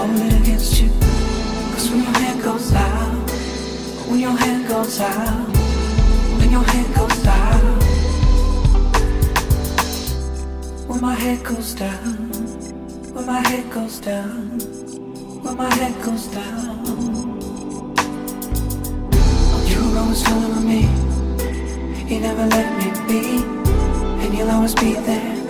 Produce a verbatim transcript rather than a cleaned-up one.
hold it against you. Cause when your hand goes out, when your hand goes out, when your hand goes out, when my head goes down, when my head goes down, when my head goes down, you're always telling me you never let me be, and you'll always be there.